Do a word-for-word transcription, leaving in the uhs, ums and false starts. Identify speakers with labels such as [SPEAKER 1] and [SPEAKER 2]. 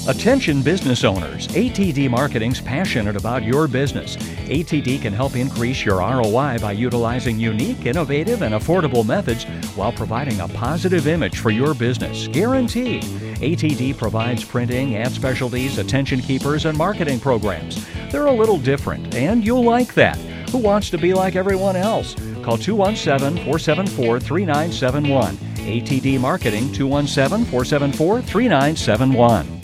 [SPEAKER 1] Attention business owners, A T D Marketing's passionate about your business. A T D can help increase your R O I by utilizing unique, innovative, and affordable methods while providing a positive image for your business. Guaranteed. A T D provides printing, ad specialties, attention keepers, and marketing programs. They're a little different, and you'll like that. Who wants to be like everyone else? Call two one seven, four seven four, three nine seven one. A T D Marketing, two one seven, four seven four, three nine seven one.